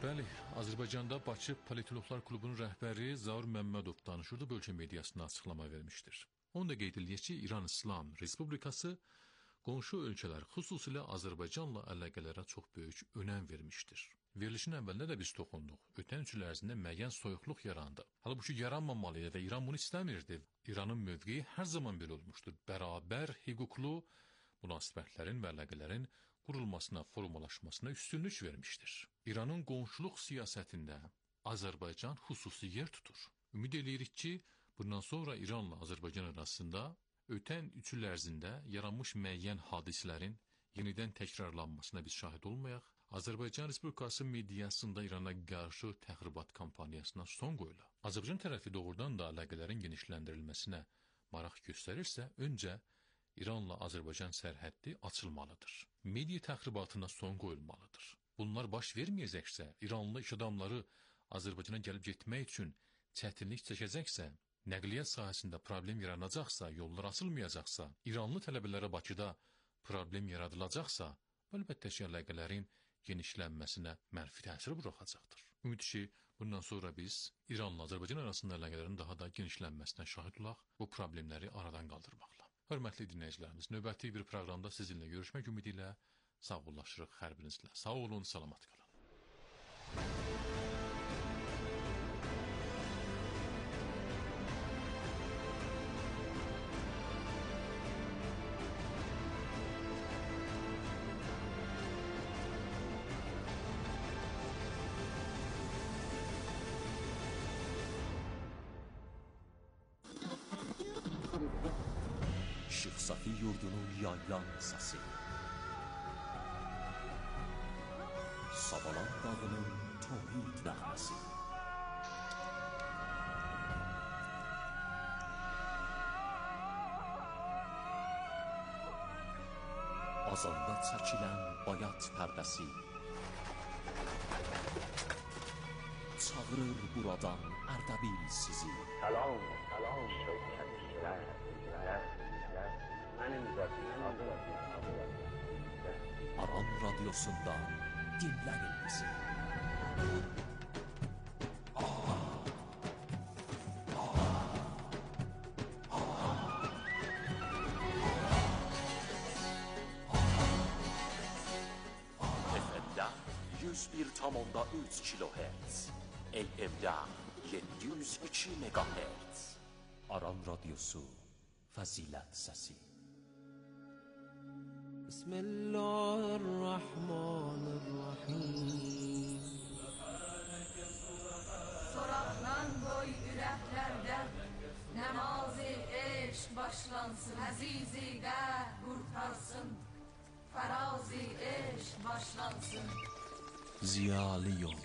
Bəli, Azərbaycanda Bakı Politologlar Klubunun rəhbəri Zaur Məmmədov danışırdı, bölgə mediasına açıqlama vermişdir. Onu da qeyd edilək ki, İran İslam Respublikası qonşu ölkələr, xüsusilə Azərbaycanla əlaqələrə çox böyük önəm vermişdir. Verilişin əvvəlində də biz toxunduq. Ötən 3 il ərzində müəyyən soyuqluq yarandı. Halbuki yaranmamalıydı və İran bunu istəmirdi. İranın mövqeyi hər zaman belə olmuşdur. Bərabər, hüquqlu münasibətlərin və əlaqələrin qurulmasına, formalaşmasına üstünlük vermişdir. İranın qonşuluq siyasətində Azərbaycan xüsusi yer tutur. Ümid edirik ki, bundan sonra İranla Azərbaycan arasında ötən 3 il ərzində yaranmış müəyyən hadisələrin yenidən təkrarlanmasına biz şahid olmayaq. Azərbaycan Respublikası mediasında İrana qarşı təxribat kampaniyasına son qoyula. Azərbaycan tərəfi doğrudan da əlaqələrin genişləndirilməsinə maraq göstərirsə, öncə İranla Azərbaycan sərhəddi açılmalıdır. Media təxribatına son qoyulmalıdır. Bunlar baş verməyəcəksə, İranlı iş adamları Azərbaycana gəlib getmək üçün çətinlik çəkəcəksə, nəqliyyat sahəsində problem yaranacaqsa, yollar açılmayacaqsa, İranlı tələbələrə Bakıda problem yaradılacaqsa, əlbəttə ki, əlaqələrin genişlənməsinə mənfi təsir buraxacaqdır. Ümid ki, bundan sonra biz İranla Azərbaycan arasında əlaqələrin daha da genişlənməsinə şahid olaq, bu problemləri aradan qaldırmaqla. Hörmətli dinləyicilərimiz, növbəti bir proqramda sizinlə görüşmək ümidi ilə sağollaşırıq hər birinizlə. Sağ olun, salamat qalın. Safi yurdunun yaylan səsi, Savalan dağının tohid nəğməsi, azanda çəkilən bayat pərdəsi, çağırır buradan Ərdəbil sizi. Salam, salam şövkətçilər, mənim adım. Aran Radyosu'nda dinləyin bizi. FM'də 101,3 kHz, AM'də 702 MHz. Aran Radyosu, Fəzilət Səsi. Bismillahirrahmanirrahim. Soraqdan qoy ürəklərdə Nəmazi eşq başlansın, əzizi də qurtarsın, fərazi eşq başlansın. Ziyalı yol.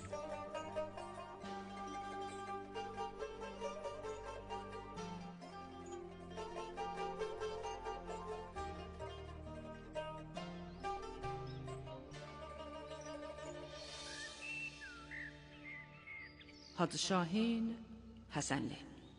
Hacı Şahin Həsənli.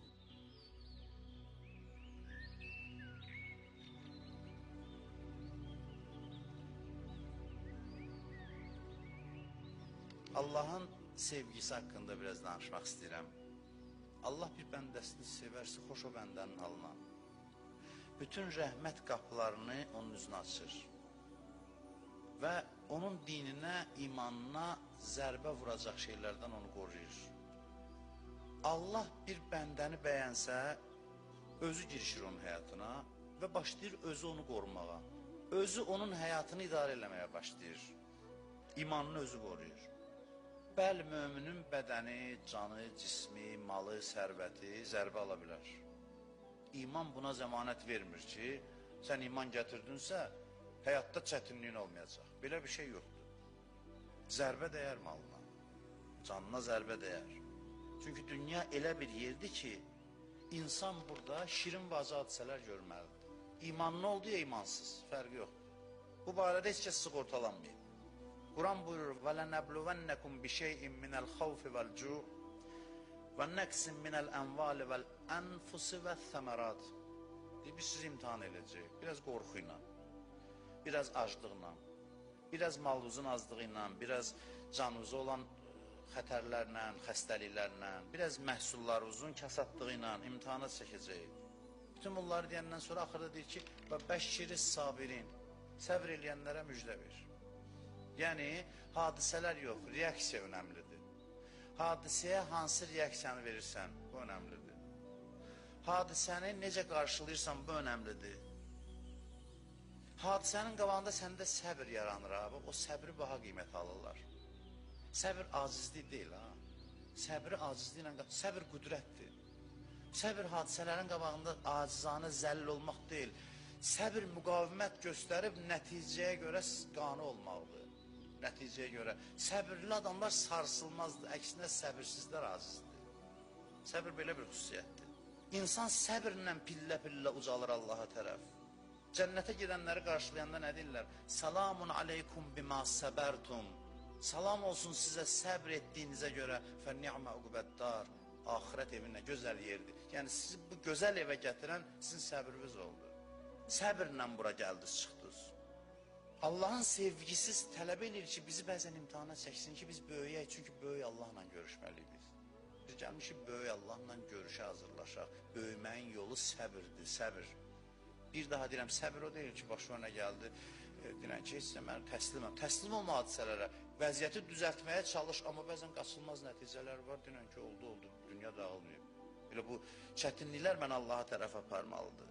Allah'ın sevgisi haqqında biraz danışmaq istəyirəm. Allah bir bəndəsini sevərsə, xoş o bəndənin halına. Bütün rəhmət qapılarını onun üzünə açır. Və onun dininə, imanına zərbə vuracaq şeylərdən onu qoruyur. Allah bir bəndəni bəyənsə, özü girişir onun həyatına və başlayır özü onu qorumağa. Özü onun həyatını idarə eləməyə başlayır. İmanını özü qoruyur. Bəli, möminin bədəni, canı, cismi, malı, sərvəti zərbə ala bilər. İman buna zəmanət vermir ki, sən iman gətirdinsə, həyatda çətinliyin olmayacaq. Belə bir şey yoxdur. Zərbə dəyər malına, canına zərbə dəyər. Çünki dünya elə bir yerdir ki, insan burada şirin və acı hadisələr görməlidir. İmanlı oldu ya imansız, fərqi yoxdur. Bu barədə heç kəs sığortalanmayıb. Quran buyurur, وَلَنَبْلُوَنَّكُمْ بِشَيْءٍ مِنَ الْخَوْفِ وَالْجُوعِ وَنَّقْسٍ مِنَ الْأَنْوَالِ وَالْأَنْفُسِ وَالثَّمَرَاتِ. Biz sizi imtihan edəcək, biraz qorxu ilə, biraz aclıqla, biraz malınızın azlığı ilə, biraz canınıza olan xətərlərlə, xəstəliklərlə, biraz məhsullarımızın kasadlığı ilə imtihana çəkəcəyik. Bütün bunları deyəndən sonra axırda deyir ki, və bəşşiri sabirin, səbr eləyənlərə müjdə ver. Yəni, hadisələr yox, reaksiya önəmlidir. Hadisəyə hansı reaksiyanı verirsən, bu önəmlidir. Hadisəni necə qarşılayırsan, bu önəmlidir. Hadisənin qabağında səndə səbir yaranır abi, o səbri baha qiymət alırlar. Səbir acizlik deyil, ha. Səbri acizliklə, səbir qüdrətdir. Səbir hadisələrin qabağında acizanə zəllil olmaq deyil. Səbir müqavimət göstərib nəticəyə görə qane olmaqdır. Nəticəyə görə. Səbirli adamlar sarsılmazdır, əksinə səbirsizlər acizdir. Səbir belə bir xüsusiyyətdir. İnsan səbirlə pillə-pillə ucalır Allaha tərəf. Cənnətə gedənləri qarşılayanda nə deyirlər? Salamun aleykum bima səbərtum. Salam olsun sizə səbr etdiyinizə görə. Fəni'mə uqbəddar. Axirət evinə gözəl yerdir. Yəni sizi bu gözəl evə gətirən sizin səbriniz oldu. Səbirlə bura gəldiniz, çıxdınız. Allahın sevgisiz tələb edir ki, bizi bəzən imtihana çəksin ki, biz böyüyək. Çünki böyük Allahla görüşməliyik biz. Biz gəlmişik böyük Allahla görüşə hazırlaşaq. Böyüməyin yolu səbirdir, səbir. Bir daha deyirəm, səbir o deyil ki, başına nə gəldi, deyirəm ki, heç mən təsliməm. Təslim olma hadisələrə, vəziyyəti düzəltməyə çalış, amma bəzən qaçılmaz nəticələr var, deyirəm ki, oldu, dünya dağılmıyor. Elə bu çətinliklər mən Allaha tərəf aparmalıdır.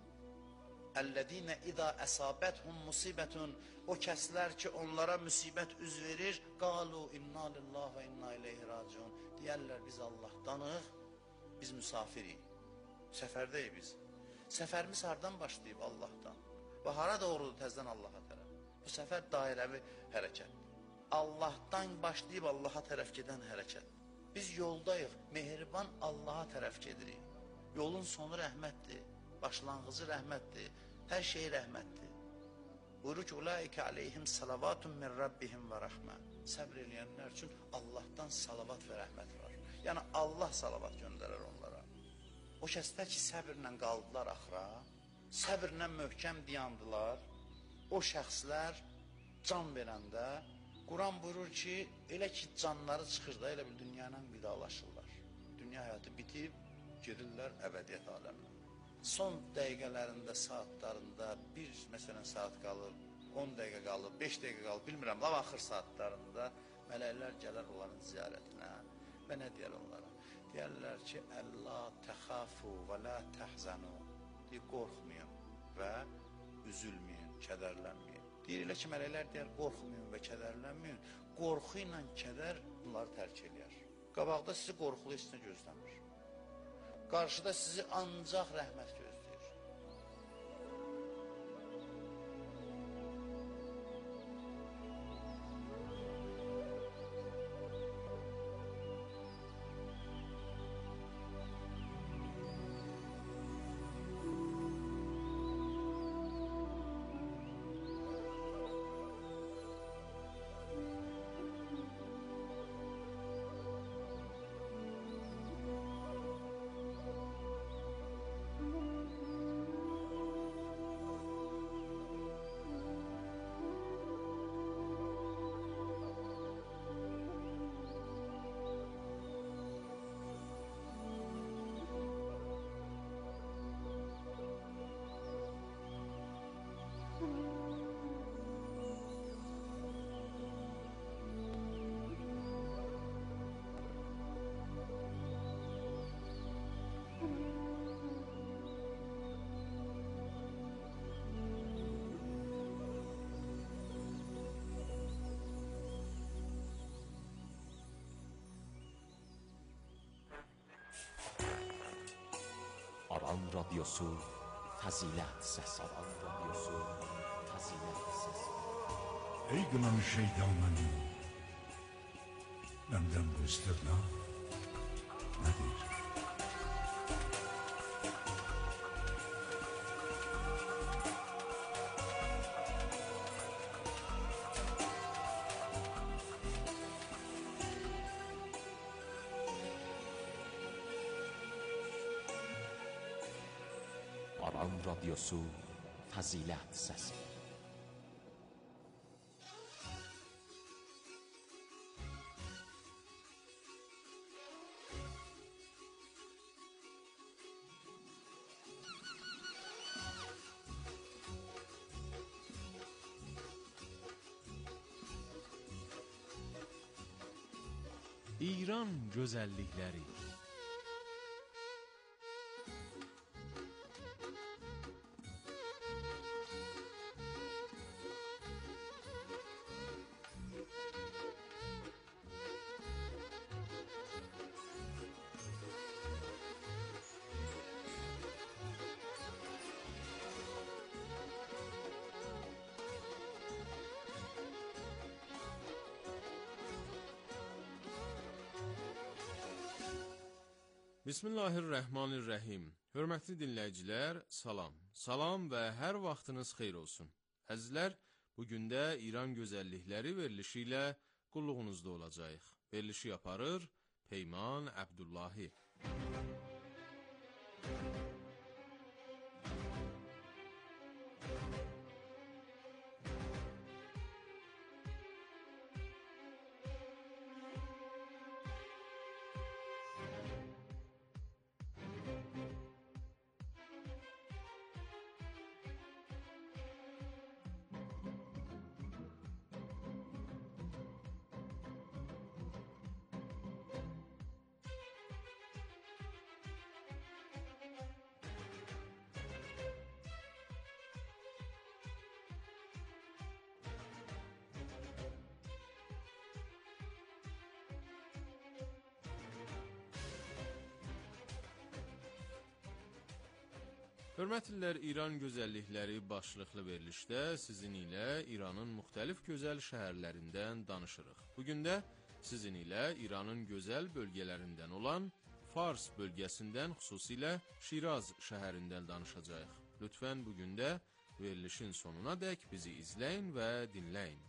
Əllədinə idə əsabəthum musibətun, o kəslər ki, onlara müsibət üz verir, qalu inna lillahi və inna ileyhi raciun, deyərlər biz Allahdanıq, biz müsafirik, səfərdəyik biz. Səfərimiz hardan başlayıb? Allahdan. Və hara doğrudur təzdən Allaha tərəf? Bu səfər dairəvi hərəkət. Allahdan başlayıb Allaha tərəf gedən hərəkət. Biz yoldayıq, mehriban Allaha tərəf gedirik. Yolun sonu rəhmətdir, başlanğıcı rəhmətdir, hər şey rəhmətdir. Buyurur ki, ulaikə aleyhim salavatun min rabbihim və rəhmə. Səbr eləyənlər üçün Allahdan salavat və rəhmət var. Yəni Allah salavat göndərər onlara. O kəslər ki, səbirlə qaldılar axıra, səbirlə möhkəm dayandılar, o şəxslər can verəndə, Quran buyurur ki, elə ki, canları çıxır da, elə bir dünya ilə vidalaşırlar. Dünya həyatı bitib, girirlər əbədiyyət aləminə. Son dəqiqələrində, saatlarında, bir məsələn saat qalır, 10 dəqiqə qalır, 5 dəqiqə qalır, bilmirəm, lav axır saatlarında mələklər gələr onların ziyarətinə və nə deyər onlara? Deyərlər ki, Əllə təxafu və lə təhzənu. Deyir, qorxmayın və üzülməyin, kədərlənməyin. Deyir, elə ki, mələklər deyər, qorxmayın və kədərlənməyin. Qorxu ilə kədər bunları tərk eləyər. Qabaqda sizi qorxulu heç nə gözləmir. Qarşıda sizi ancaq rəhmət gözləyir. Aran radyosu Fəzilət səsi. Aran radyosu Fəzilət səsi. Ey qınamış şeytan mənim, məndən bu istirna nədir? Aran radyosu Fəzilət səsi. İran gözəllikləri. Bismillahirrahmanirrahim. Hörmətli dinləyicilər, salam. Salam və hər vaxtınız xeyir olsun. Əzizlər, bugün də İran gözəllikləri verilişi ilə qulluğunuzda olacağıq. Verilişi yaparır Peyman Əbdullahi. Hörmətlilər, İran gözəllikləri başlıqlı verilişdə sizin ilə İranın müxtəlif gözəl şəhərlərindən danışırıq. Bugün də sizin ilə İranın gözəl bölgələrindən olan Fars bölgəsindən, xüsusilə Şiraz şəhərindən danışacağıq. Lütfən bugün də verilişin sonuna dək bizi izləyin və dinləyin.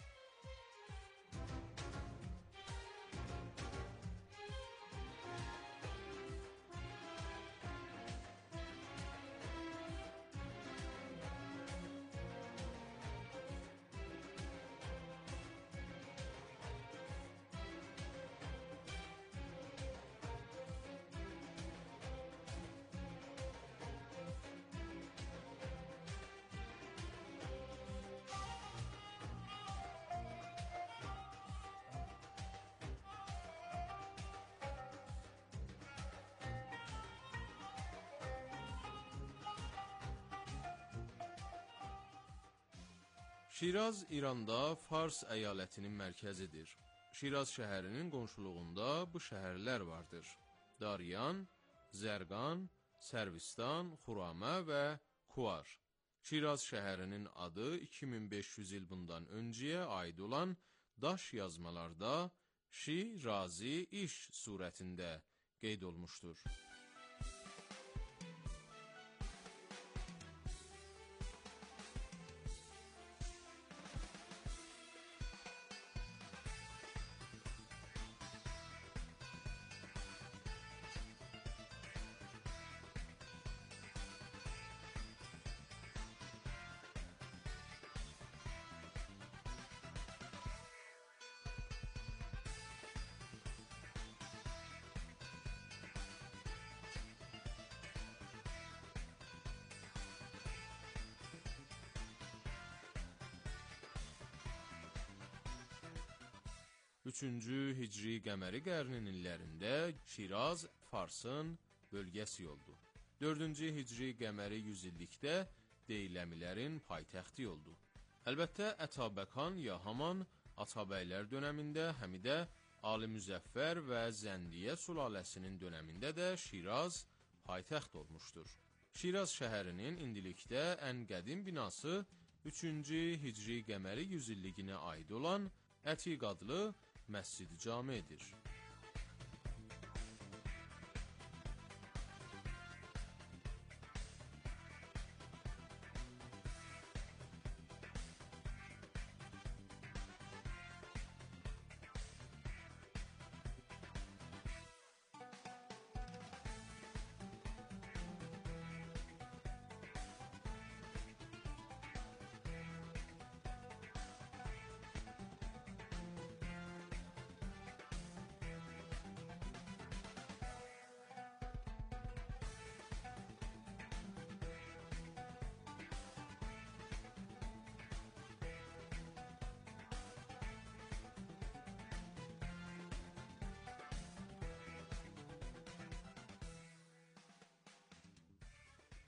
Şiraz İranda Fars əyalətinin mərkəzidir. Şiraz şəhərinin qonşuluğunda bu şəhərlər vardır: Daryan, Zərqan, Sərvistan, Xuramə və Kuar. Şiraz şəhərinin adı 2500 il bundan öncəyə aid olan daş yazmalarda Şirazi iş surətində qeyd olmuşdur. Üçüncü Hicri qəməri qarnının illərində Şiraz Farsın bölgəsi oldu. 4-cü Hicri qəməri yüzillikdə Deyləmilərin paytaxtı oldu. Əlbəttə, Ətabəkan ya Haman Atabəylər dönəmində, həmidə Ali Müzəffər və Zəndiyə sülaləsinin dönəmində də Şiraz paytaxt olmuşdur. Şiraz şəhərinin indilikdə ən qədim binası 3-cü Hicri qəməri yüzilliginə aid olan Ətiq adlı Məscid-i Camidir.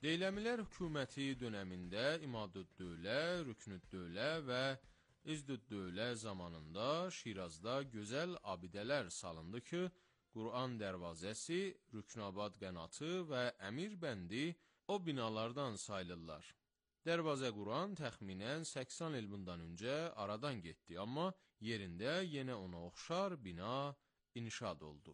Deyləmilər hökuməti dönəmində İmadüddövlə, Rüknüddövlə və İzdüddövlə zamanında Şirazda gözəl abidələr salındı ki, Quran dərvazəsi, Rüknabad qənatı və Əmir bəndi o binalardan sayılırlar. Dərvazə Quran təxminən 80 il bundan öncə aradan getdi, amma yerində yenə ona oxşar bina inşad oldu.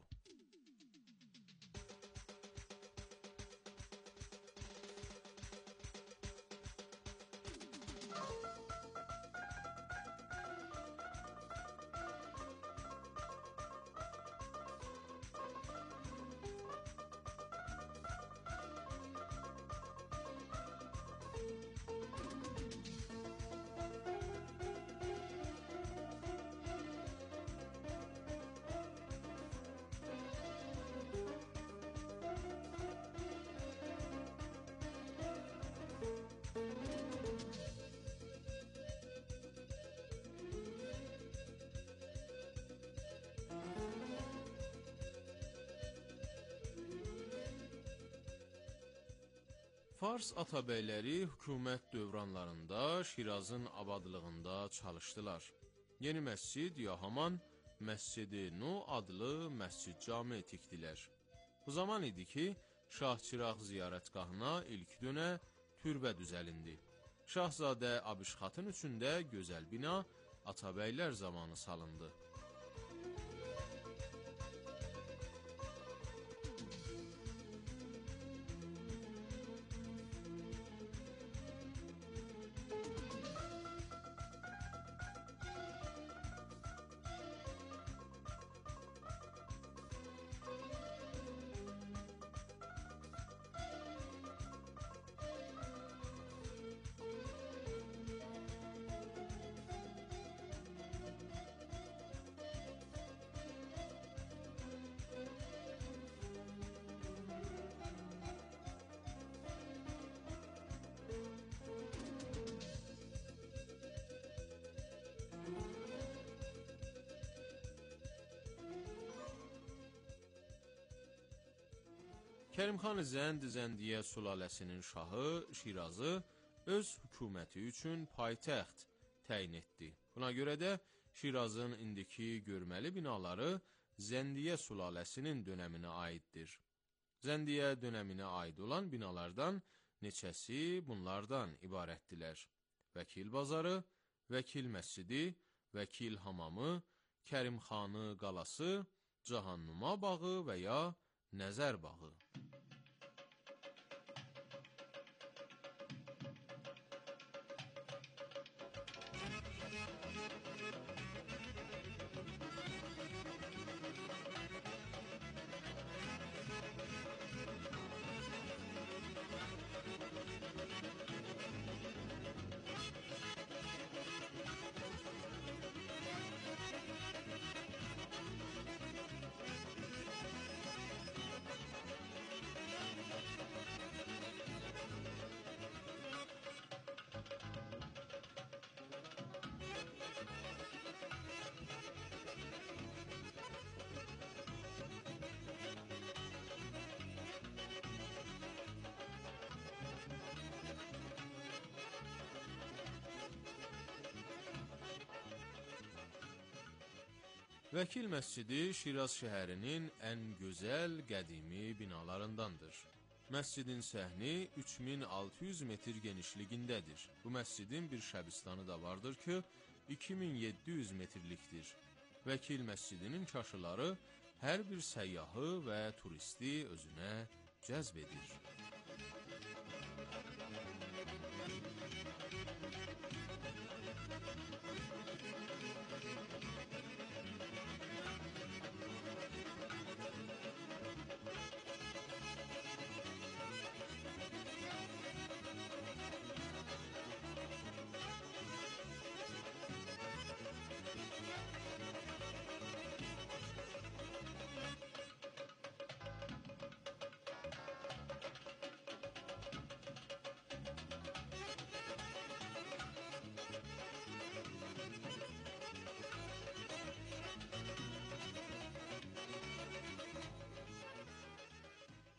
Fars atabəyləri hökumət dövranlarında Şirazın abadlığında çalışdılar. Yeni məscid ya haman Məscid-i Nu adlı məscid-cami tikdilər. Bu zaman idi ki, Şah Çıraq ziyarətgahına ilk dönə türbə düzəlindi. Şahzadə Abişxatın üçün də gözəl bina atabəylər zamanı salındı. Kərimxan Zənd Zəndiyə sülaləsinin şahı Şirazı öz hökuməti üçün paytaxt təyin etdi. Buna görə də Şirazın indiki görməli binaları Zəndiyə sülaləsinin dönəminə aiddir. Zəndiyə dönəminə aid olan binalardan neçəsi bunlardan ibarətdilər: Vəkil bazarı, Vəkil məscidi, Vəkil hamamı, Kərimxanı qalası, Cahannuma bağı və ya Nəzər bağı. Vəkil məscidi Şiraz şəhərinin ən gözəl qədimi binalarındandır. Məscidin səhni 3600 metr genişliyindədir. Bu məscidin bir şəbistanı da vardır ki, 2700 metrlikdir. Vəkil məscidinin çaşıları hər bir səyyahı və turisti özünə cəzb edir.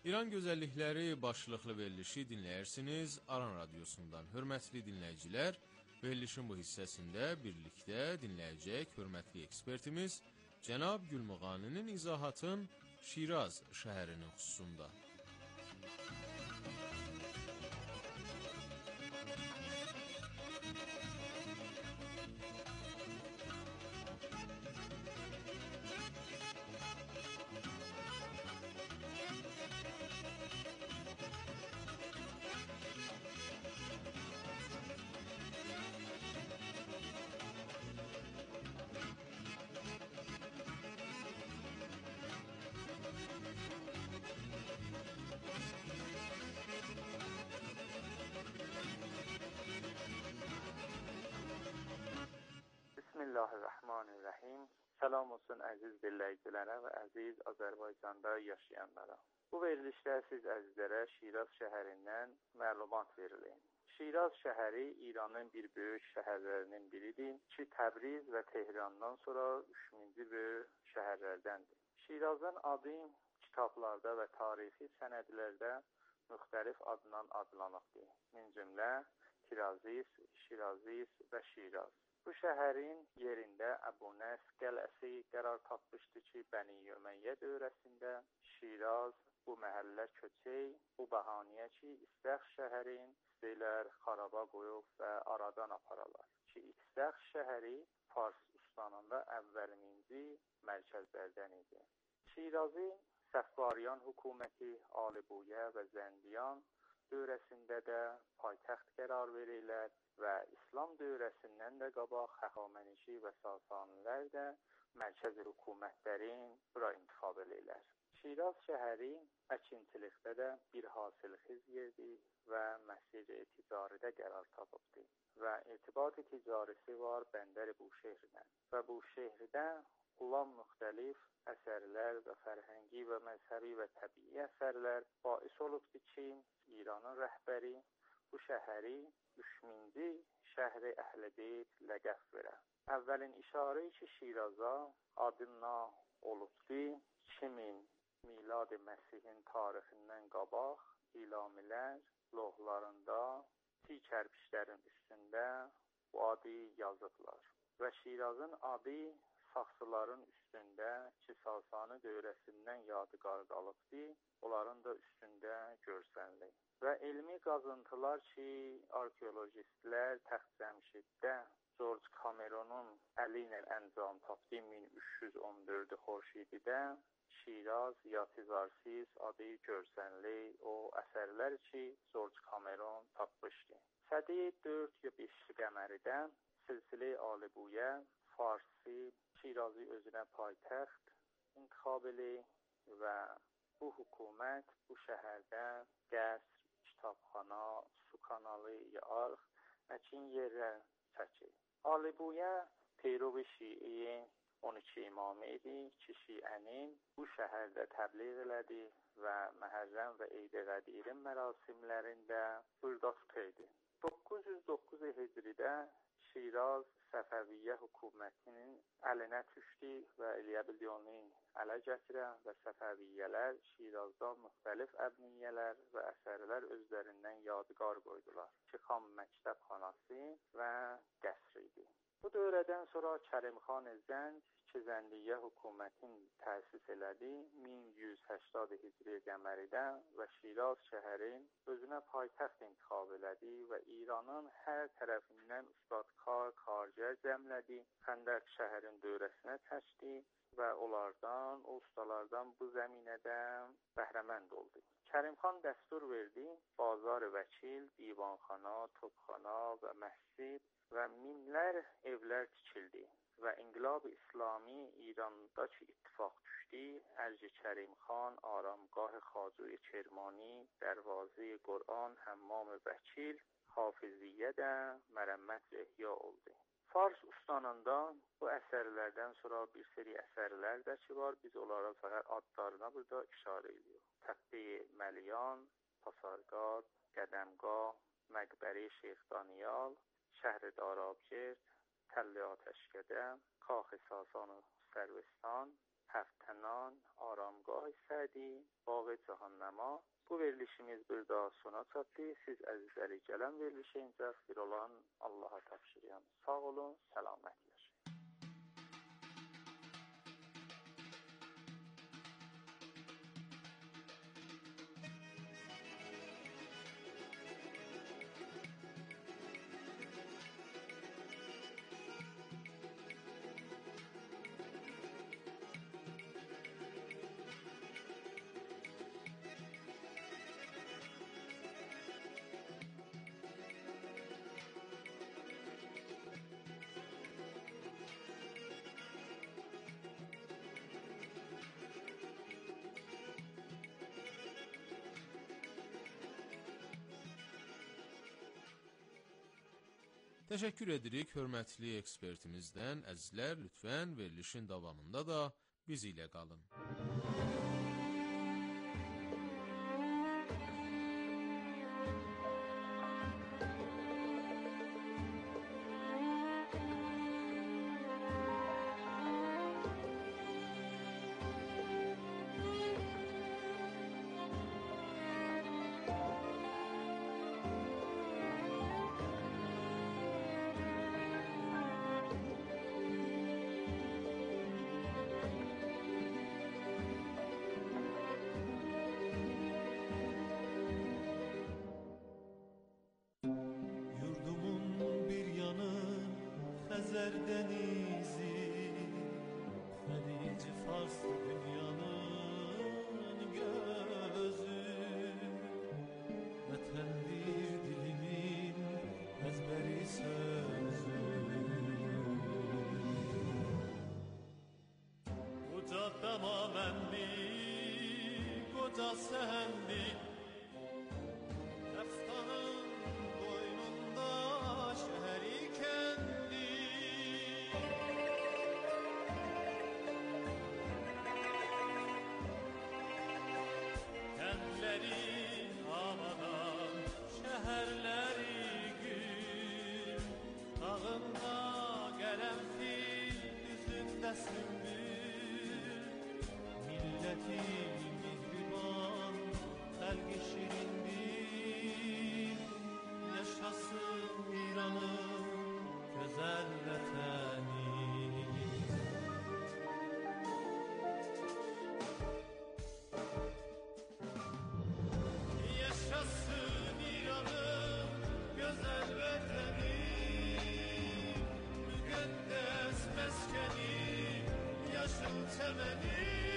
İran gözəllikləri başlıqlı verilişi dinləyirsiniz Aran radiosundan. Hörmətli dinləyicilər, verilişin bu hissəsində birlikdə dinləyəcək hörmətli ekspertimiz cənab Gülmüğaninin izahatın Şiraz şəhərinin xüsusunda. Bismillahirrahmanirrahim. Salam olsun əziz dinləyicilərə və əziz Azərbaycanda yaşayanlara. Bu verilişdə siz əzizlərə Şiraz şəhərindən məlumat verilin. Şiraz şəhəri İranın bir böyük şəhərlərinin biridir ki, Təbriz və Tehrandan sonra 3-cü böyük şəhərlərdəndir. Şirazın adı kitablarda və tarixi sənədlərdə müxtəlif adla adlanıbdır. Min cümlə Tirazis, Şirazis və Şiraz. Bu şəhərin yerində Əbunes qələsi qərar tapmışdı ki, Bəni Ümeyyə dövrəsində Şiraz bu məhəllə köçək, bu bəhanəyə ki, İstəx şəhərin istəyirlər xaraba qoyub və aradan aparalar. Ki, İstəx şəhəri Fars üstanında əvvəlinci mərkəzlərdən idi. Şirazı Səfvariyan hökuməti Alibuyə və Zəndiyan dövrəsində də paytaxt qərar verirlər və İslam dövrəsindən də qabaq Xəxamənişi və Sasanilər də mərkəzi hökumətlərin bura intikhab edirlər. Şiraz şəhəri əkinçilikdə də bir hasilxiz yerdir və məsir ticaridə qərar tapıbdır və irtibat ticarisi var Bəndər Buşehrinə və bu şəhərdə olan müxtəlif əsərlər və fərhəngi və məzhəbi və təbii əsərlər bais olubdur ki, İranın rəhbəri bu şəhəri 3-cü şəhri Əhl-Beyt ləqəb verə. Əvvəlin işarə ki, Şiraza adına olubdur 2000 milad Məsihin tarixindən qabaq ilamilər lohlarında çiy kərpişlərin üstündə bu adı yazıblar və Şirazın adı saxsıların üstündə ki, Sasani dövrəsindən yadigar qalıbdır, onların da üstündə görsənilir. Və elmi qazıntılar ki, arkeologistlər Təxtcəmşiddə George Cameronun əli ilə əncam tapdı 1314 xورشیدیdə Şiraz ya Tizarsis adı görsənilir o əsərlər ki, George Cameron tapmışdı. Sədi 4 ya 5 qəməridə Silsilə Alibuyə Farsi Şirazı özünə paytaxt intikhab edir və bu hökumət bu şəhərdə qəsr, kitabxana, su kanalı ya arx əkin yerlər çəkir. Alibuyə Peyrov Şii 12 imamı idi ki, Şiənin bu şəhərdə təbliğ elədi və Məhərrəm və Eid-i Qədirin mərasimlərində burada tutaydı. 909 Hicridə Şiraz Səfəviyyə hökumətinin əlinə düşdü və eləyə bildi onu ələ gətirə və Səfəviyyələr Şirazdan müxtəlif əbniyyələr və əsərlər özlərindən yadigar qoydular ki, Xam məktəbxanası və qəsr idi. Bu dövrədən sonra Kərimxan Zənd ki, Zəndiyyə hökumətin təsis elədi 1180 Hicri qəməridə və Şiraz şəhərin özünə paytaxt intikhab elədi və İranın hər tərəfindən ustadkar, kargər cəmlədi, Xəndək şəhərin dövrəsinə çəkdi və onlardan, o ustalardan bu zəminədə bəhrəmənd oldu. Kərimxan dəstur verdi, bazar vəkil, divanxana, topxana və məscid və minlər evlər tikildi və İnqilab-ı İslami İrandakı ittifaq düşdü, Ərc-i Kərimxan, Aramgah Xacuy Kermani, Dərvazə Qur'an, Həmmam Vəkil, Hafiziyyə də mərəmmət ehya oldu. Fars ustanında bu əsərlərdən sonra bir seri əsərlər də ki var, biz onlara fəqət adlarına burada işarə ediyor. Təqbi Məliyan, Pasargad, Qədəmgah, Məqbəri Şeyx Daniyal, Şəhri Darabgird, Təlli Atəşkədə, Kax-ı Sasan Sərvistan, Həftənan, Aramgah Sədi, Bağı Cahannama. Bu verilişimiz burada sona çatdı. Siz əzizləri gələn verilişə incək bir olan Allaha tapşırıyorum. Sağ olun, səlamət yaşayın. Təşəkkür edirik hörmətli ekspertimizdən. Əzizlər, lütfən verilişin davamında da biz ilə qalın. Xəzər dənizi, Xəlic Fars dünyanın gözü, vətəndir dilimin əzbəri sözü. Uca damaməndi, qoca səndi, Dəftanın boynunda şəhəri kəndi. Kəndləri havadan, şəhərləri gül, dağında qərənfil, üzündə sümbül. Milləti mehriban, xəlqi şirindir, yaşasın İranın gözəl vətəni. Yaşasın İranın gözəl vətəni, müqəddəs məskəni, yaşıl çəməni.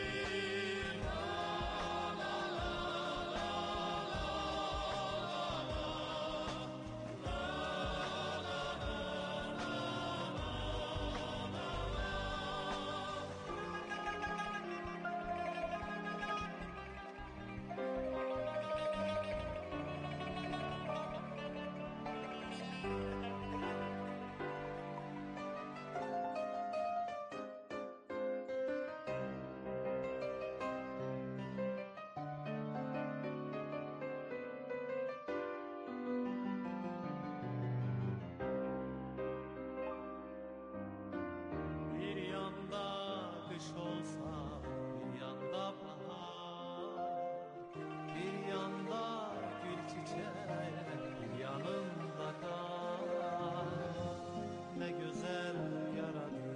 Bir yanda kış olsa, bir yanda bahar, bir yanda gül çiçek, bir yanında kar. Ne güzel yaradı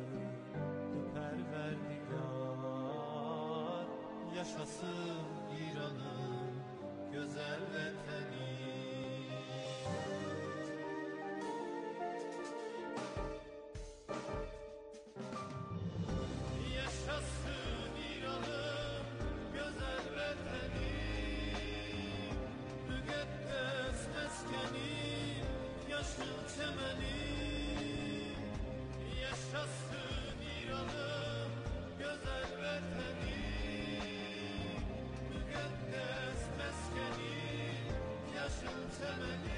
Pərverdigar, yaşasın İran'ın güzel vətəni. Yaşasın İran'ın güzel vətəni, müqəddəs məskəni, yaşıl çəməni. Yaşasın İran'ın güzel vətəni, müqəddəs məskəni, yaşıl çəməni.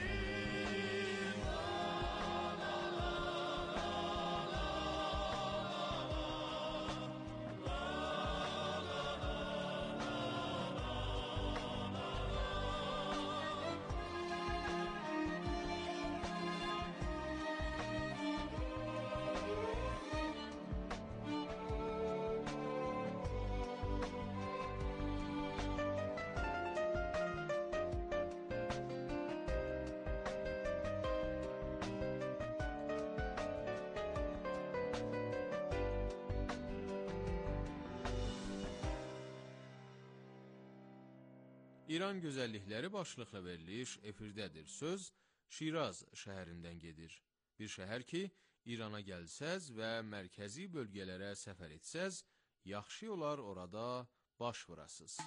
İran gözəllikləri başlıqla veriliş efirdədir. Söz Şiraz şəhərindən gedir. Bir şəhər ki, İrana gəlsəz və mərkəzi bölgələrə səfər etsəz, yaxşı olar orada baş vurasız.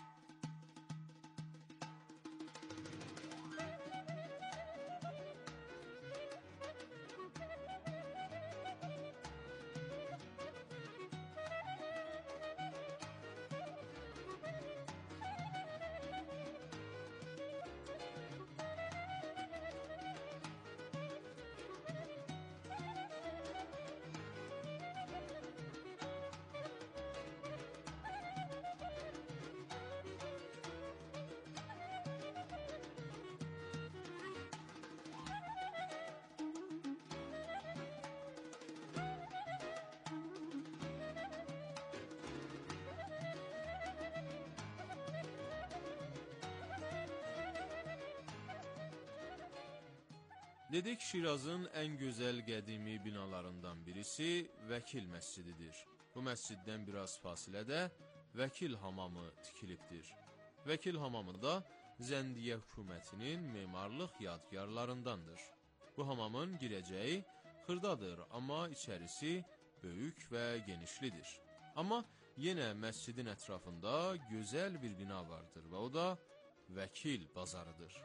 Dedik, Şirazın ən gözəl qədimi binalarından birisi Vəkil məscididir. Bu məsciddən biraz fasilədə Vəkil hamamı tikilibdir. Vəkil hamamı da Zəndiyə hökumətinin memarlıq yadgarlarındandır. Bu hamamın girəcəyi xırdadır, amma içərisi böyük və genişlidir. Amma yenə məscidin ətrafında gözəl bir bina vardır və o da Vəkil bazarıdır.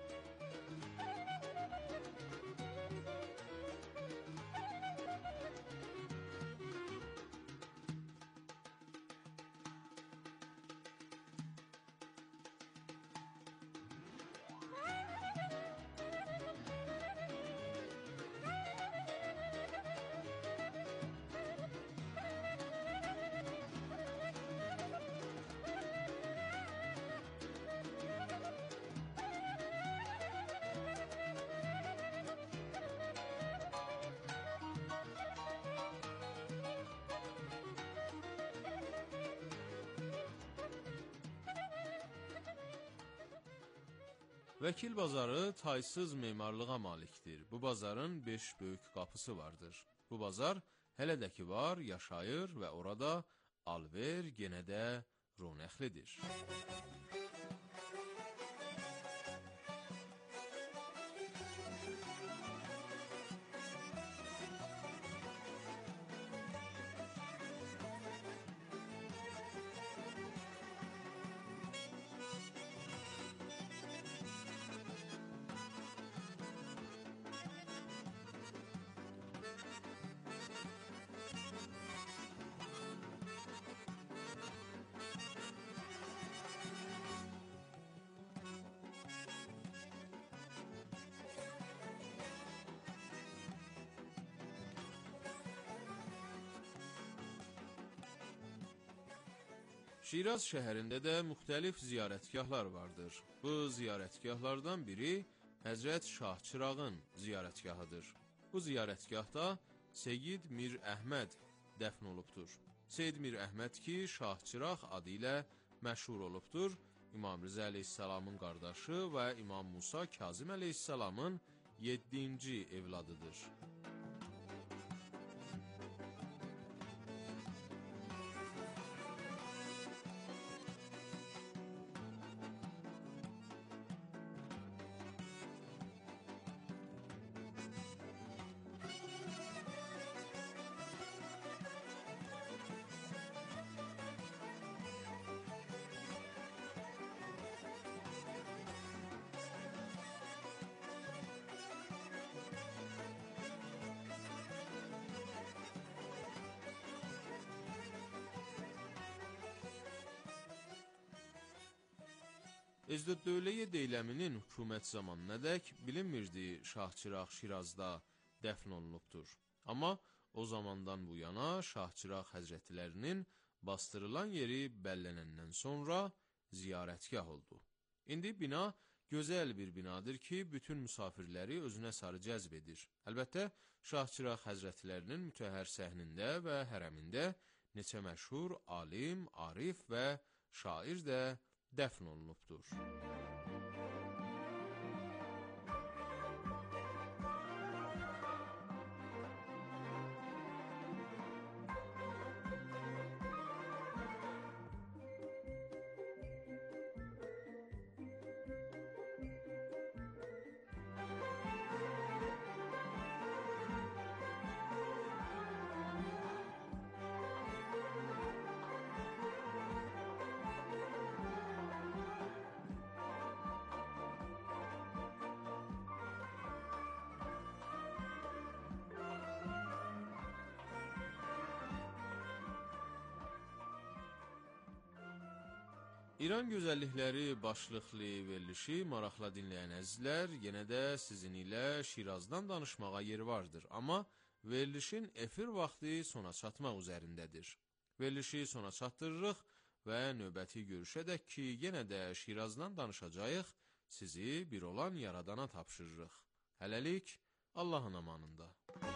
Vəkil bazarı taysız memarlığa malikdir. Bu bazarın 5 böyük qapısı vardır. Bu bazar hələ də ki var, yaşayır və orada alver yenə də ronəxlidir. Şiraz şəhərində də müxtəlif ziyarətgahlar vardır. Bu ziyarətgahlardan biri Həzrət Şahçırağın ziyarətgahıdır. Bu ziyarətgahda Seyyid Mir Əhməd dəfn olubdur. Seyyid Mir Əhməd ki, Şahçıraq adı ilə məşhur olubdur. İmam Rıza əleyhissalamın qardaşı və İmam Musa Kazım əleyhissalamın 7-ci evladıdır. Ezdəddövləyə deyləminin hökumət zamanınədək bilinmirdi Şahçıraq Şirazda dəfn olunubdur. Amma o zamandan bu yana Şahçıraq həzrətlərinin bastırılan yeri bəllənəndən sonra ziyarətgah oldu. İndi bina gözəl bir binadır ki, bütün müsafirləri özünə sarı cəzb edir. Əlbəttə, Şahçıraq həzrətlərinin mütəhhər səhnində və hərəmində neçə məşhur alim, arif və şair də dəfn olunubdur. İran gözəllikləri başlıqlı verilişi maraqla dinləyən əzizlər, yenə də sizin ilə Şirazdan danışmağa yer vardır. Amma verilişin efir vaxtı sona çatmaq üzərindədir. Verilişi sona çatdırırıq və növbəti görüşədək ki, yenə də Şirazdan danışacağıq, sizi bir olan yaradana tapşırırıq. Hələlik, Allahın amanında.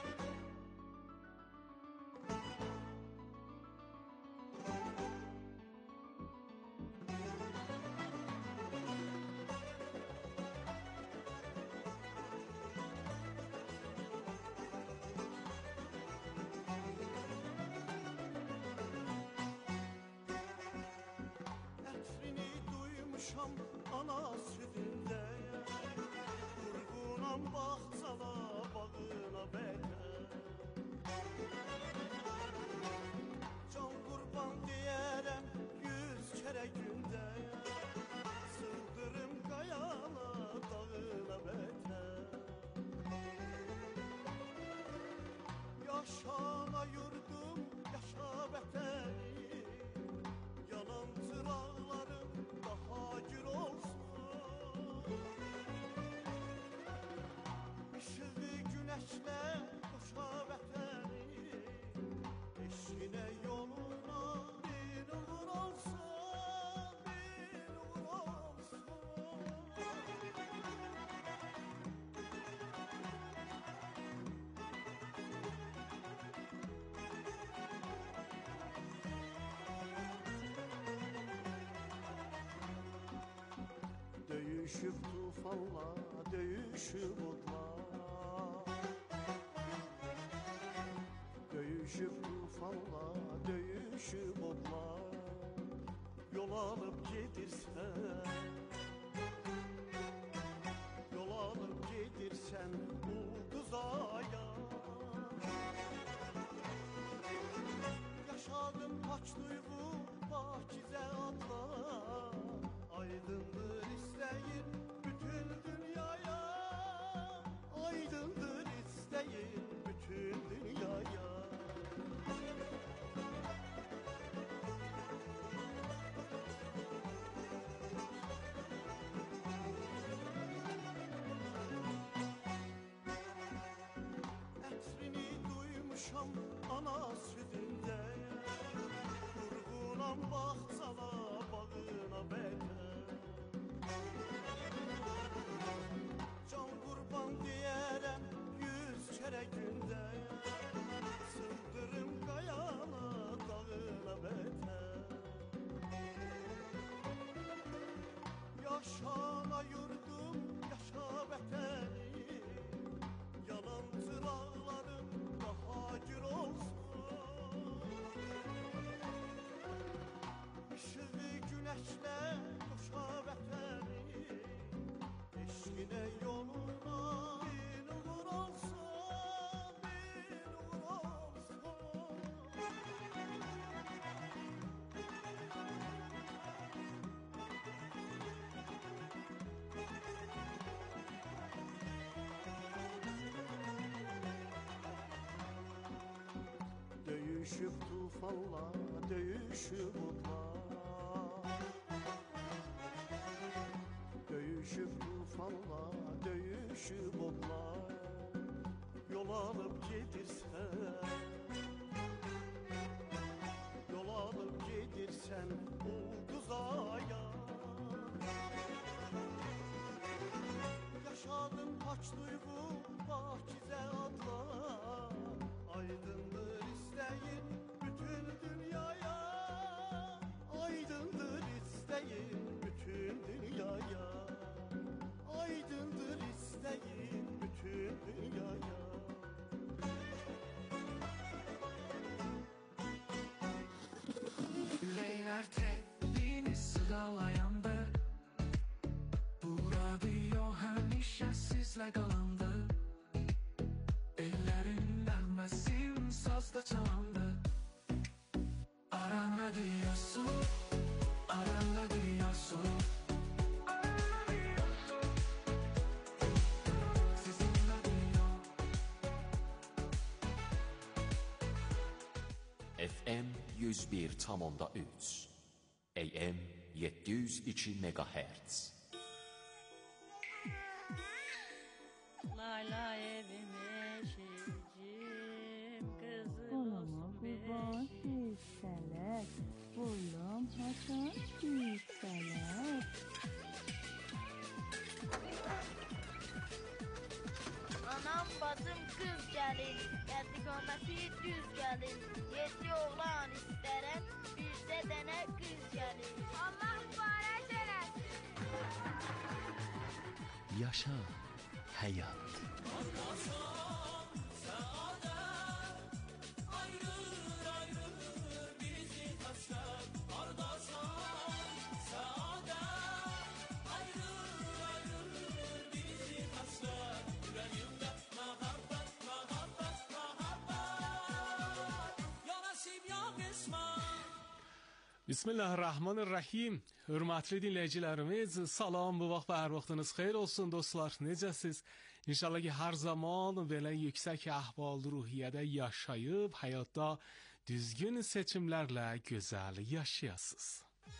Ətrini duymuşam ana südündə, vurğunam bağçala bağına bəkə. Can qurban deyərəm 100 kərə gündə, sığdırım qayana dağına bəkə. Yaşana yurdum, yaşa vətəni, yanan çıraqlarım daha gür olsun. İşığı günəşlə qoşa vətəni, eşqinə yoluna bir uğur olsun, bir uğur olsun. Döyüşüb tufanla, döyüşüb odla. Döyüşüb tufanla, döyüşüb odla. Yol alıp gedirsən, yol alıp gedirsən ulduzaya. Yaşadım paç duygu, pakizə adla. Aydındır istəyir bütün dünyaya, aydındır istəyir bütün dünyaya. Ətrini duymuşam ana südündə, vurğunam bağçala bağına bəkə. Can qurban deyərəm 100 kərə gündə, sığdırım qayana dağına bəkə. Yaşana yurdum, yaşa vətəni, yanan çıraqlarım daha gür olsun. İşığı günəşlə qoşa vətəni, eşqinə yoluna bir uğur olsun, bir uğur olsun. Döyüşüb tufanla, döyüşüb odla. Döyüşüb tufanla, döyüşüb odla. Yol alıp gedirsən, yol alıp gedirsən ulduzaya. Yaşadım paç duygu, pakizə adla. Aydındır istəyir bütün dünyaya, aydındır istəyir bütün dünyaya, aydındır istəyir bütün dünyaya. Yüreğler tepini sıralayanda, bu radyo həmişə sizlə qalandı. Ellerin nərməsin sazda çalandı. Aran radyosu, Aran radyosu, sizin radyo. FM 101,3 AM 702 MHz. Layla evime şecim kızım kurban hisseler Bulam haçan hisseler Anam bacım kız gəlir, qədiqaməti düz gəlir. 7 oğlan istərəm, bircə dənə qız gəlir. Allah mübarək eləsin. Yaşa həyat. Bismillahirrahmanirrahim. Hörmətli dinləyicilərimiz, salam, bu vaxt və hər vaxtınız xeyir olsun dostlar. Necəsiz? İnşallah ki, hər zaman belə yüksək əhval-ruhiyyədə yaşayıb, həyatda düzgün seçimlərlə gözəl yaşayasınız.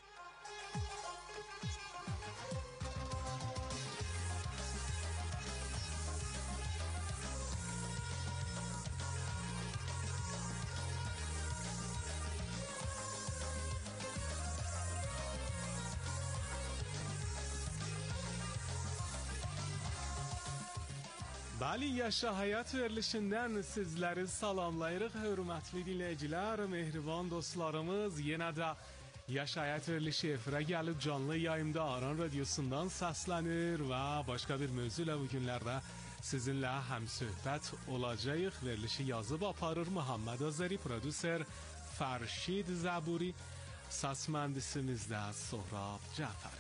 Bəli, Yaşa Həyat verilişindən sizləri salamlayırıq, hörmətli dinləyicilər, mehriban dostlarımız. Yenə də Yaşa Həyat verilişi efirə gəlib canlı yayımda Aran Radiosundan səslənir və başqa bir mövzu ilə bu günlərdə sizinlə həmsöhbət olacağıq. Verilişi yazıb aparır Muhammed Azəri, prodüser Fərşid Zəburi, səs mühəndisimiz də Sohrab Cəfəri.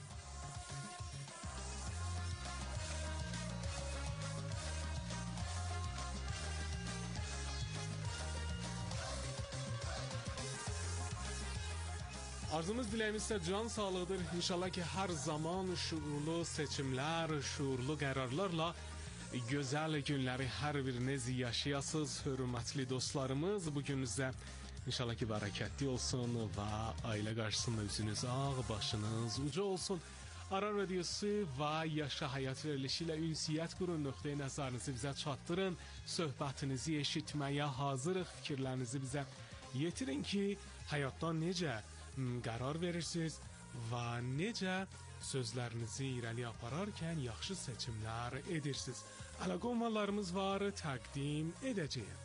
Arzumuz, diləyimiz isə can sağlığıdır. İnşallah ki, hər zaman şuurlu seçimlər, şuurlu qərarlarla gözəl günləri hər biriniz yaşayasınız, hörmətli dostlarımız. Bu gününüzdə inşallah ki, bərəkətli olsun və ailə qarşısında üzünüz ağ, başınız uca olsun. Aran Radiosu və Yaşa Həyat verilişi ilə ünsiyyət qurun, nöqteyi nəzərinizi bizə çatdırın, söhbətinizi eşitməyə hazırıq, fikirlərinizi bizə yetirin ki, həyatdan necə qərar verirsiniz və necə sözlərinizi irəli apararkən yaxşı seçimlər edirsiniz. Əlaqə olmalarımız var, təqdim edəcəyim.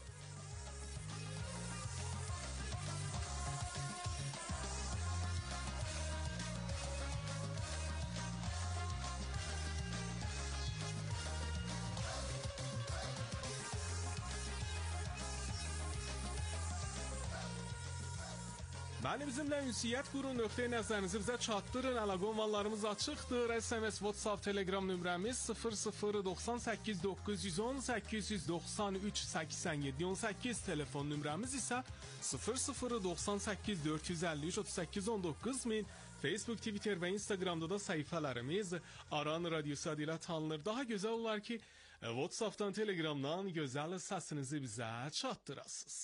Bəli, bizimlə ünsiyyət qurun, nöqteyi nəzərinizi bizə çatdırın, əlaqə ünvanlarımız açıqdır. SMS, WhatsApp, Telegram nömrəmiz 0098 910 893 87 18, telefon nömrəmiz isə 0098 453 38 19 min. Facebook, Twitter və Instagramda da səhifələrimiz Aran Radiosu adı ilə tanınır. Daha gözəl olar ki, WhatsAppdan, Telegramdan gözəl səsinizi bizə çatdırasınız.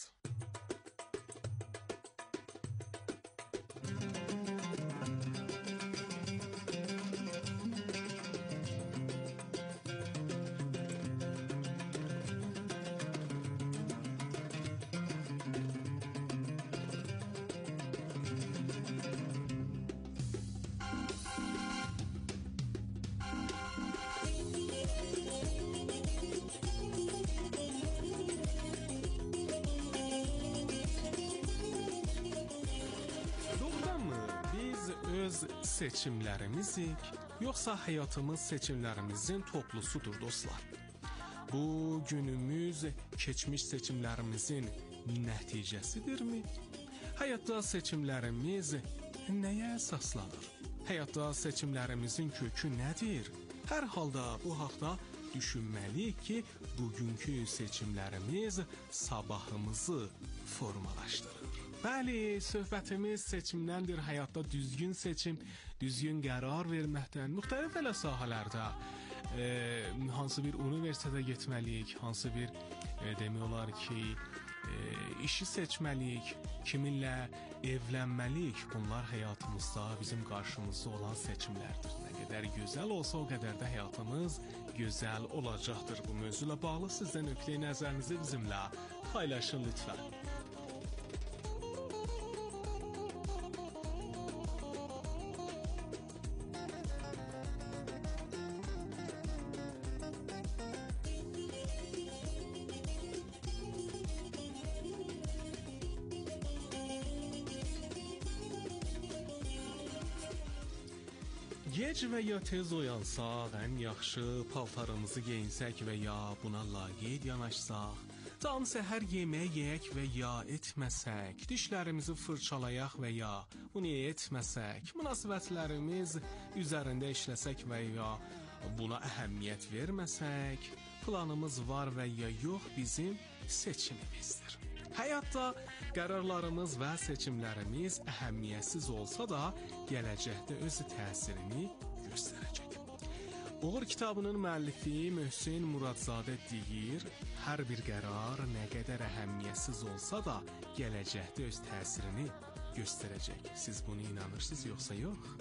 Seçimlərimizik, yoxsa həyatımız seçimlərimizin toplusudur dostlar. Bu günümüz keçmiş seçimlərimizin nəticəsidirmi? Həyatda seçimlərimiz nəyə əsaslanır? Həyatda seçimlərimizin kökü nədir? Hər halda bu haqda düşünməliyik ki, bugünkü seçimlərimiz sabahımızı formalaşdırır. Bəli, söhbətimiz seçimdəndir. Həyatda düzgün seçim, düzgün qərar verməkdən, müxtəlif elə sahələrdə hansı bir universitetə getməliyik, hansı bir demək olar ki, işi seçməliyik, kiminlə evlənməliyik. Bunlar həyatımızda bizim qarşımızda olan seçimlərdir. Nə qədər gözəl olsa o qədər də həyatımız gözəl olacaqdır. Bu mövzuyla bağlı sizdə nöqteyi nəzərinizi bizimlə paylaşın lütfən. Gec və ya tez oyansaq, ən yaxşı paltarımızı geyinsək və ya buna laqeyd yanaşsaq, tam səhər yemək yeyək və ya etməsək, dişlərimizi fırçalayaq və ya bunu etməsək, münasibətlərimiz üzərində işləsək və ya buna əhəmiyyət verməsək, planımız var və ya yox bizim seçimimizdir. Həyatda qərarlarımız və seçimlərimiz əhəmiyyətsiz olsa da, gələcəkdə öz təsirini göstərəcək. Uğur kitabının müəllifi Möhsen Muradzadə deyir, hər bir qərar nə qədər əhəmiyyətsiz olsa da, gələcəkdə öz təsirini göstərəcək. Siz buna inanırsınız yoxsa yox?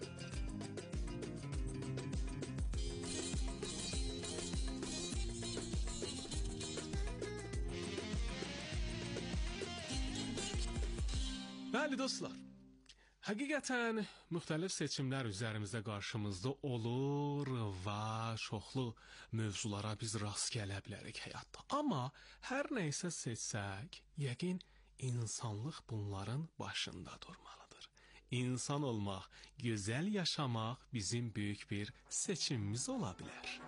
Bəli dostlar, həqiqətən müxtəlif seçimlər üzərimizdə qarşımızda olur və çoxlu mövzulara biz rast gələ bilərik həyatda. Amma hər nəysə seçsək, yəqin insanlıq bunların başında durmalıdır. İnsan olmaq, gözəl yaşamaq bizim böyük bir seçimimiz ola bilər.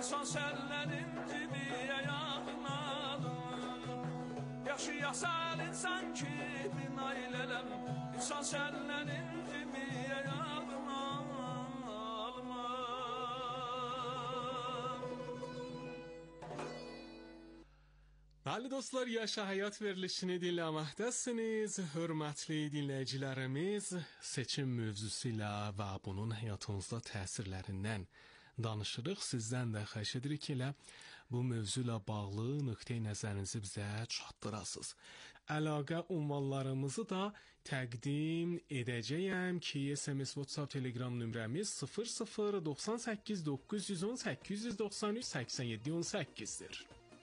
İnsan səllərin cibiyə yağmadım. Yaşayasal insan kimi nailələm. İnsan səllərin cibiyə yağmadım. Bəli dostlar, Yaşa Həyat verilişini dinləməkdəsiniz. Hörmətli dinləyicilərimiz, seçim mövzusu ilə və bunun həyatınızda təsirlərindən danışırıq. Sizdən də xahiş edirik ki, elə bu mövzu ilə bağlı nöqteyi nəzərinizi bizə çatdırasınız. Əlaqə ünvanlarımızı da təqdim edəcəyəm ki, SMS, WhatsApp, Telegram nömrəmiz 0098 910 893 87 18-dir.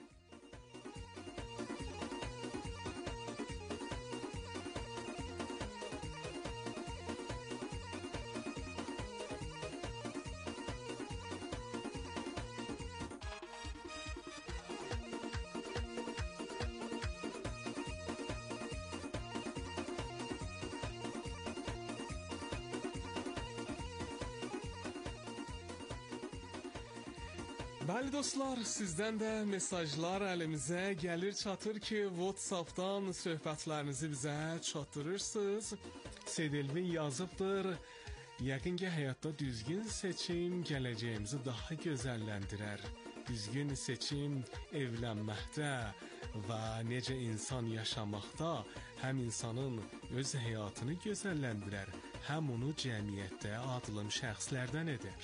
Bəli dostlar, sizdən də mesajlar əlimizə gəlir çatır ki, WhatsApp-dan söhbətlərinizi bizə çatdırırsınız. Sedelvin yazıbdır. Yəqin ki, həyatda düzgün seçim gələcəyimizi daha gözəlləndirər. Düzgün seçim evlənməkdə və necə insan yaşamaqda həm insanın öz həyatını gözəlləndirər, həm onu cəmiyyətdə adılım şəxslərdən edər.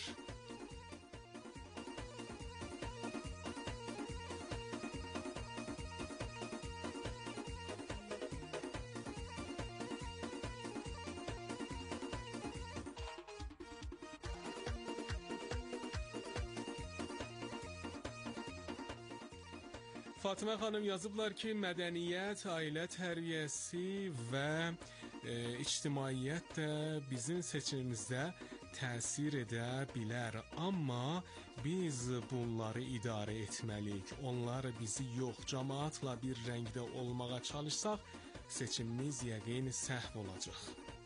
Fatimə xanım yazıblar ki, mədəniyyət, ailə tərbiyəsi və ictimaiyyət də bizim seçimimizdə təsir edə bilər. Amma biz bunları idarə etməliyik. Onlar bizi yox, cəmaatla bir rəngdə olmağa çalışsaq, seçimimiz yəqin səhv olacaq.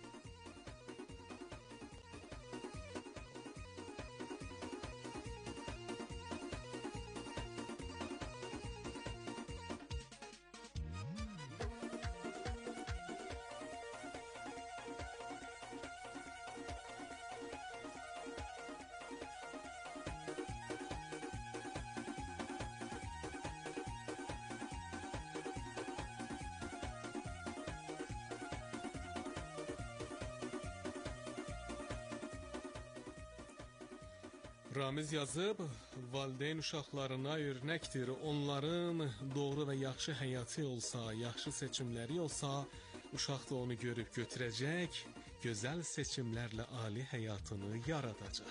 Ramiz yazıb, valideyn uşaqlarına örnəkdir. Onların doğru və yaxşı həyatı olsa, yaxşı seçimləri olsa, uşaq da onu görüb götürəcək, gözəl seçimlərlə ali həyatını yaradacaq.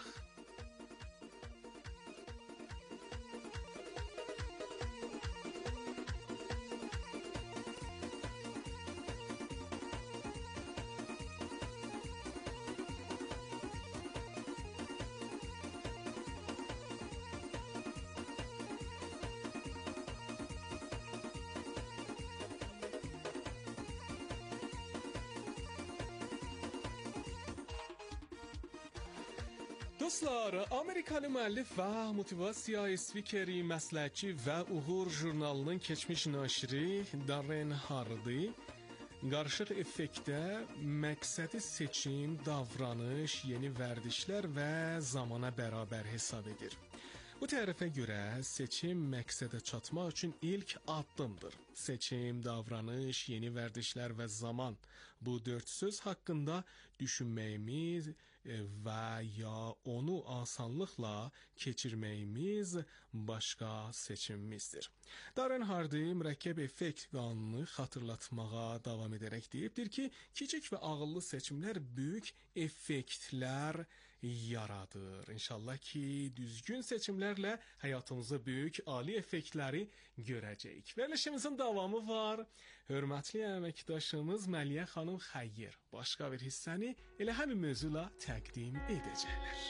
Dostlar, Amerikalı müəllif və motivasiya spikeri, məsləhətçi və Uğur jurnalının keçmiş naşiri Darren Hardy qarışıq effektdə məqsədi seçim, davranış, yeni vərdişlər və zamana bərabər hesab edir. Bu tərəfə görə seçim məqsədə çatmaq üçün ilk addımdır. Seçim, davranış, yeni vərdişlər və zaman. Bu dörd söz haqqında düşünməyimiz və ya onu asanlıqla keçirməyimiz başqa seçimimizdir. Darren Hardy mürəkkəb effekt qanunu xatırlatmağa davam edərək deyibdir ki, kiçik və ağıllı seçimlər böyük effektlər yaradır. İnşallah ki, düzgün seçimlərlə həyatımızda böyük, ali effektləri görəcəyik. Verilişimizin davamı var. Hörmətli əməkdaşımız Məliyə xanım Xəyyir başqa bir hissəni elə həmin mövzuyla təqdim edəcəklər.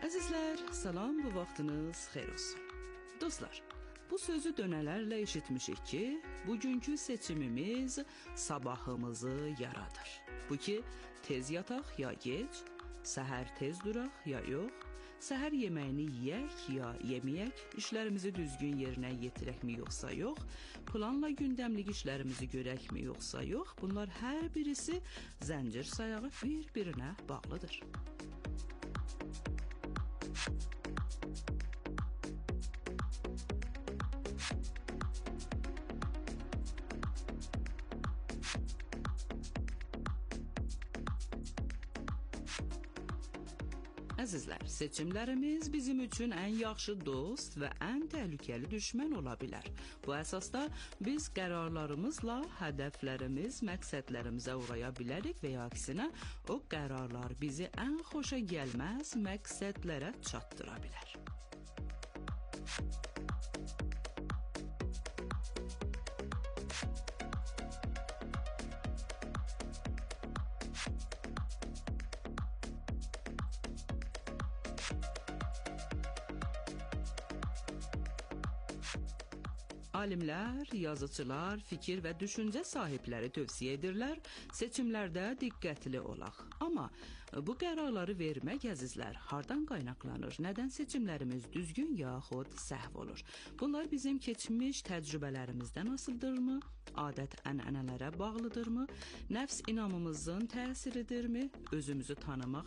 Əzizlər, salam, bu vaxtınız xeyir olsun. Dostlar, bu sözü dönələrlə eşitmişik ki, bugünkü seçimimiz sabahımızı yaradır. Bu ki, tez yataq ya gec, səhər tez duraq ya yox, səhər yeməyini yeyək ya yeməyək, işlərimizi düzgün yerinə yetirəkmi yoxsa yox, planla gündəmlik işlərimizi görəkmi yoxsa yox, bunlar hər birisi zəncir sayağı bir-birinə bağlıdır. Əzizlər, seçimlərimiz bizim üçün ən yaxşı dost və ən təhlükəli düşmən ola bilər. Bu əsasda biz qərarlarımızla hədəflərimiz, məqsədlərimizə uğraya bilərik və ya əksinə o qərarlar bizi ən xoşa gəlməz məqsədlərə çatdıra bilər. Alimlər, yazıçılar, fikir və düşüncə sahibləri tövsiyə edirlər, seçimlərdə diqqətli olaq. Amma bu qərarları vermək, əzizlər, hardan qaynaqlanır? Nədən seçimlərimiz düzgün yaxud səhv olur? Bunlar bizim keçmiş təcrübələrimizdən asılıdırmı? Adət-ənənələrə bağlıdırmı? Nəfs inamımızın təsiridirmi? Özümüzü tanımaq